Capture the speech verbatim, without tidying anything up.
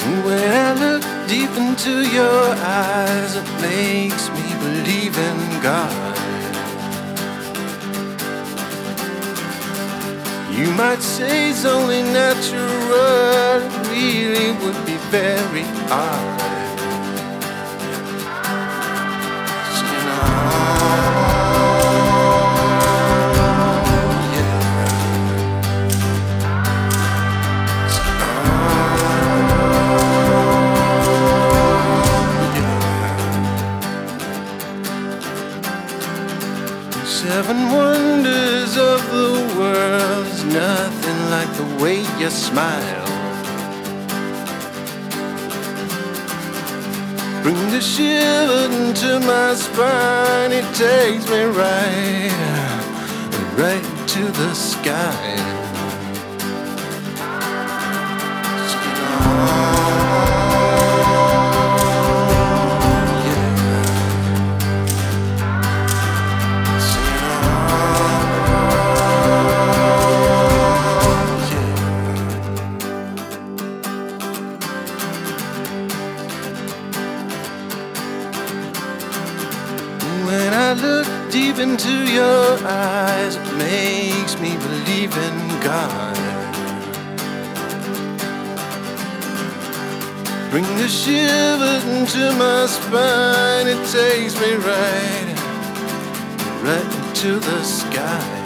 When I look deep into your eyes, it makes me believe in God. You might say it's only natural, it really would be very hard. Seven wonders of the world is nothing like the way you smile. Bring the shiver into my spine, it takes me right, right to the sky. When I look deep into your eyes, it makes me believe in God. Bring the shivers into my spine, it takes me right, right to the sky.